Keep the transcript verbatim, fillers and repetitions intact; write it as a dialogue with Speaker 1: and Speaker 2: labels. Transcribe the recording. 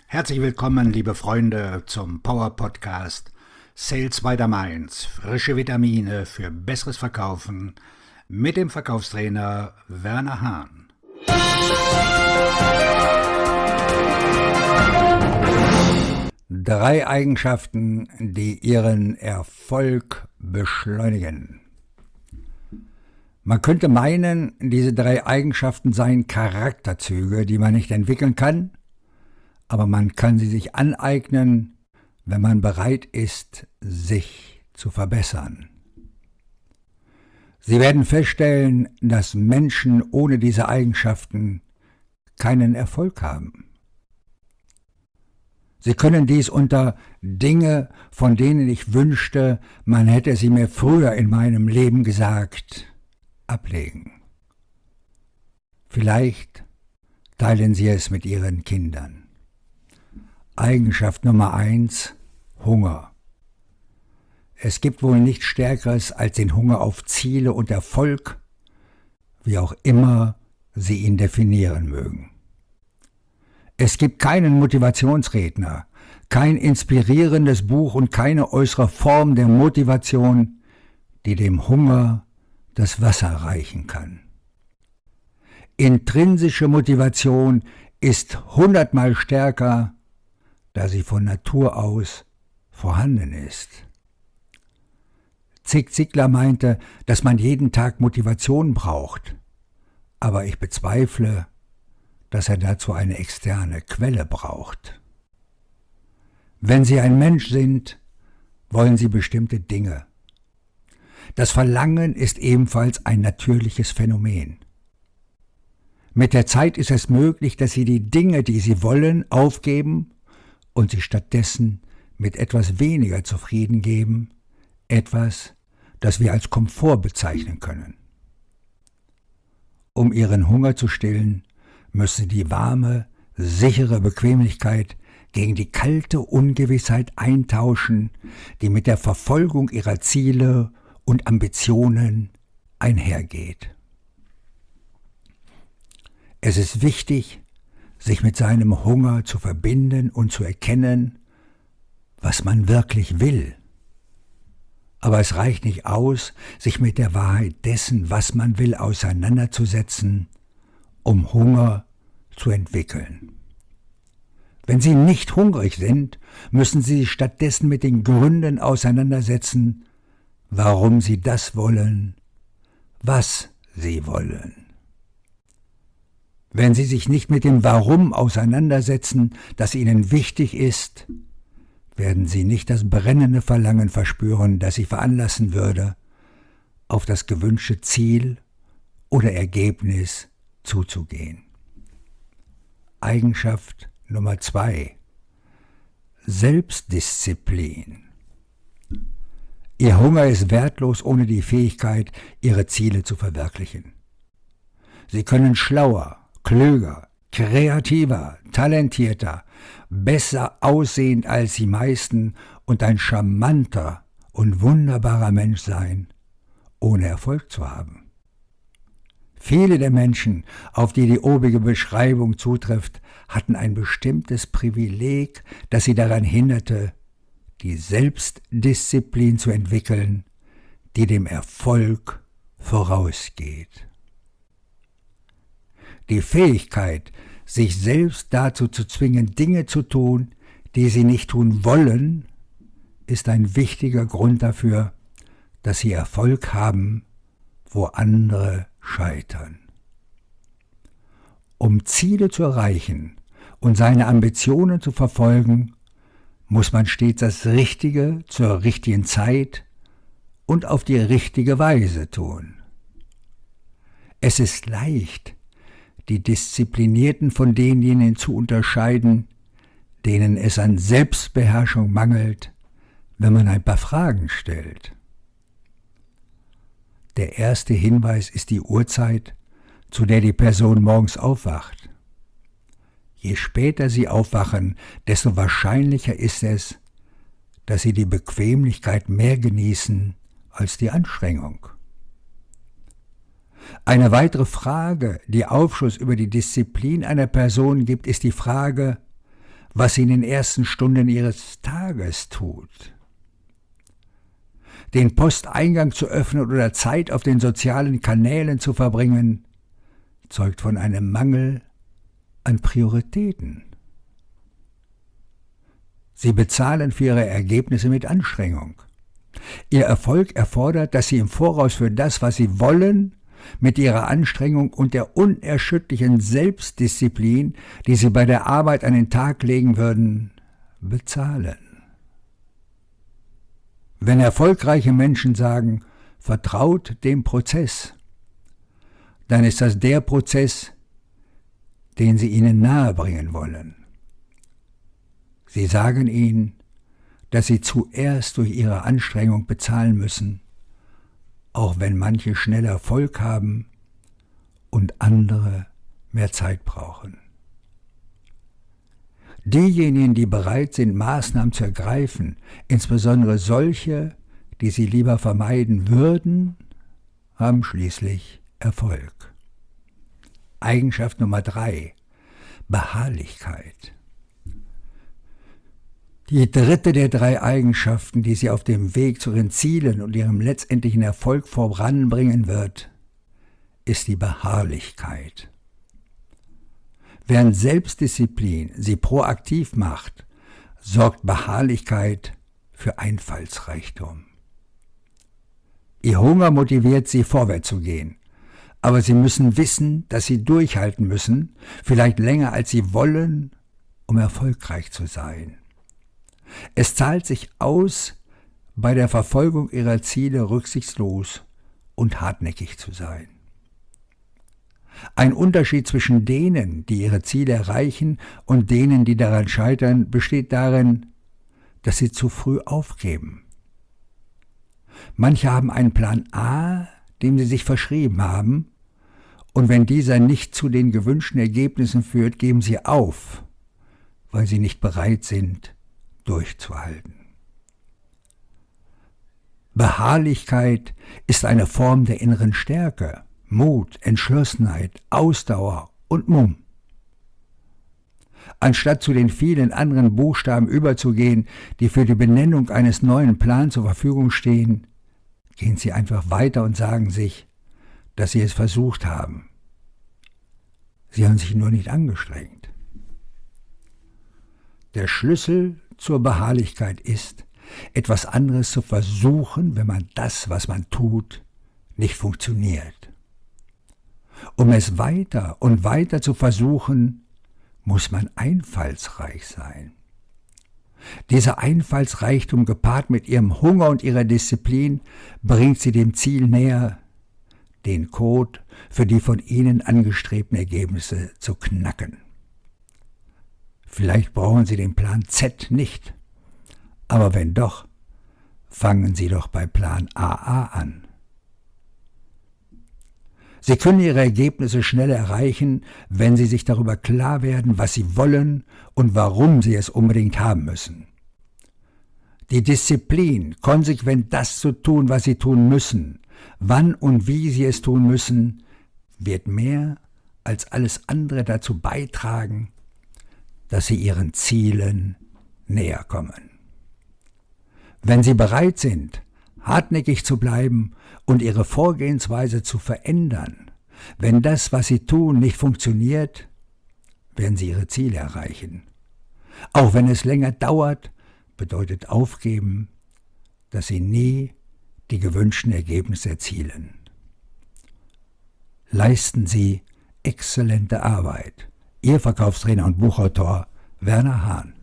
Speaker 1: Herzlich willkommen, liebe Freunde, zum Power Podcast Sales by the Mainz. Frische Vitamine für besseres Verkaufen mit dem Verkaufstrainer Werner Hahn. Drei Eigenschaften, die Ihren Erfolg beschleunigen. Man könnte meinen, diese drei Eigenschaften seien Charakterzüge, die man nicht entwickeln kann, aber man kann sie sich aneignen, wenn man bereit ist, sich zu verbessern. Sie werden feststellen, dass Menschen ohne diese Eigenschaften keinen Erfolg haben. Sie können dies unter Dinge, von denen ich wünschte, man hätte sie mir früher in meinem Leben gesagt, ablegen. Vielleicht teilen Sie es mit Ihren Kindern. Eigenschaft Nummer eins: Hunger. Es gibt wohl nichts Stärkeres als den Hunger auf Ziele und Erfolg, wie auch immer Sie ihn definieren mögen. Es gibt keinen Motivationsredner, kein inspirierendes Buch und keine äußere Form der Motivation, die dem Hunger das Wasser reichen kann. Intrinsische Motivation ist hundertmal stärker, da sie von Natur aus vorhanden ist. Zig Ziglar meinte, dass man jeden Tag Motivation braucht, aber ich bezweifle, dass er dazu eine externe Quelle braucht. Wenn Sie ein Mensch sind, wollen Sie bestimmte Dinge. Das Verlangen ist ebenfalls ein natürliches Phänomen. Mit der Zeit ist es möglich, dass Sie die Dinge, die Sie wollen, aufgeben und sich stattdessen mit etwas weniger zufrieden geben, etwas, das wir als Komfort bezeichnen können. Um Ihren Hunger zu stillen, müssen Sie die warme, sichere Bequemlichkeit gegen die kalte Ungewissheit eintauschen, die mit der Verfolgung Ihrer Ziele und Ambitionen einhergeht. Es ist wichtig, sich mit seinem Hunger zu verbinden und zu erkennen, was man wirklich will. Aber es reicht nicht aus, sich mit der Wahrheit dessen, was man will, auseinanderzusetzen, um Hunger zu entwickeln. Wenn Sie nicht hungrig sind, müssen Sie sich stattdessen mit den Gründen auseinandersetzen, warum Sie das wollen, was Sie wollen. Wenn Sie sich nicht mit dem Warum auseinandersetzen, das Ihnen wichtig ist, werden Sie nicht das brennende Verlangen verspüren, das Sie veranlassen würde, auf das gewünschte Ziel oder Ergebnis zuzugehen. Eigenschaft Nummer zwei: Selbstdisziplin. Ihr Hunger ist wertlos ohne die Fähigkeit, Ihre Ziele zu verwirklichen. Sie können schlauer, klüger, kreativer, talentierter, besser aussehend als die meisten und ein charmanter und wunderbarer Mensch sein, ohne Erfolg zu haben. Viele der Menschen, auf die die obige Beschreibung zutrifft, hatten ein bestimmtes Privileg, das sie daran hinderte, die Selbstdisziplin zu entwickeln, die dem Erfolg vorausgeht. Die Fähigkeit, sich selbst dazu zu zwingen, Dinge zu tun, die sie nicht tun wollen, ist ein wichtiger Grund dafür, dass sie Erfolg haben, wo andere scheitern. Um Ziele zu erreichen und seine Ambitionen zu verfolgen, muss man stets das Richtige zur richtigen Zeit und auf die richtige Weise tun. Es ist leicht, die Disziplinierten von denjenigen zu unterscheiden, denen es an Selbstbeherrschung mangelt, wenn man ein paar Fragen stellt. Der erste Hinweis ist die Uhrzeit, zu der die Person morgens aufwacht. Je später sie aufwachen, desto wahrscheinlicher ist es, dass sie die Bequemlichkeit mehr genießen als die Anstrengung. Eine weitere Frage, die Aufschluss über die Disziplin einer Person gibt, ist die Frage, was sie in den ersten Stunden ihres Tages tut. Den Posteingang zu öffnen oder Zeit auf den sozialen Kanälen zu verbringen, zeugt von einem Mangel an Prioritäten. Sie bezahlen für ihre Ergebnisse mit Anstrengung. Ihr Erfolg erfordert, dass sie im Voraus für das, was sie wollen, mit ihrer Anstrengung und der unerschütterlichen Selbstdisziplin, die sie bei der Arbeit an den Tag legen würden, bezahlen. Wenn erfolgreiche Menschen sagen, vertraut dem Prozess, dann ist das der Prozess, den sie ihnen nahebringen wollen. Sie sagen ihnen, dass sie zuerst durch ihre Anstrengung bezahlen müssen, auch wenn manche schnell Erfolg haben und andere mehr Zeit brauchen. Diejenigen, die bereit sind, Maßnahmen zu ergreifen, insbesondere solche, die sie lieber vermeiden würden, haben schließlich Erfolg. Eigenschaft Nummer drei: Beharrlichkeit. Die dritte der drei Eigenschaften, die sie auf dem Weg zu ihren Zielen und ihrem letztendlichen Erfolg voranbringen wird, ist die Beharrlichkeit. Während Selbstdisziplin sie proaktiv macht, sorgt Beharrlichkeit für Einfallsreichtum. Ihr Hunger motiviert sie, vorwärts zu gehen, aber sie müssen wissen, dass sie durchhalten müssen, vielleicht länger als sie wollen, um erfolgreich zu sein. Es zahlt sich aus, bei der Verfolgung ihrer Ziele rücksichtslos und hartnäckig zu sein. Ein Unterschied zwischen denen, die ihre Ziele erreichen, und denen, die daran scheitern, besteht darin, dass sie zu früh aufgeben. Manche haben einen Plan A, dem sie sich verschrieben haben, und wenn dieser nicht zu den gewünschten Ergebnissen führt, geben sie auf, weil sie nicht bereit sind, durchzuhalten. Beharrlichkeit ist eine Form der inneren Stärke, Mut, Entschlossenheit, Ausdauer und Mumm. Anstatt zu den vielen anderen Buchstaben überzugehen, die für die Benennung eines neuen Plans zur Verfügung stehen, gehen sie einfach weiter und sagen sich, dass sie es versucht haben. Sie haben sich nur nicht angestrengt. Der Schlüssel zur Beharrlichkeit ist, etwas anderes zu versuchen, wenn man das, was man tut, nicht funktioniert. Um es weiter und weiter zu versuchen, muss man einfallsreich sein. Dieser Einfallsreichtum gepaart mit ihrem Hunger und ihrer Disziplin bringt sie dem Ziel näher, den Code für die von ihnen angestrebten Ergebnisse zu knacken. Vielleicht brauchen Sie den Plan Z nicht, aber wenn doch, fangen Sie doch bei Plan A A an. Sie können Ihre Ergebnisse schneller erreichen, wenn Sie sich darüber klar werden, was Sie wollen und warum Sie es unbedingt haben müssen. Die Disziplin, konsequent das zu tun, was Sie tun müssen, wann und wie Sie es tun müssen, wird mehr als alles andere dazu beitragen, dass Sie Ihren Zielen näher kommen. Wenn Sie bereit sind, hartnäckig zu bleiben und Ihre Vorgehensweise zu verändern, wenn das, was Sie tun, nicht funktioniert, werden Sie Ihre Ziele erreichen. Auch wenn es länger dauert, bedeutet Aufgeben, dass Sie nie die gewünschten Ergebnisse erzielen. Leisten Sie exzellente Arbeit. Ihr Verkaufstrainer und Buchautor Werner Hahn.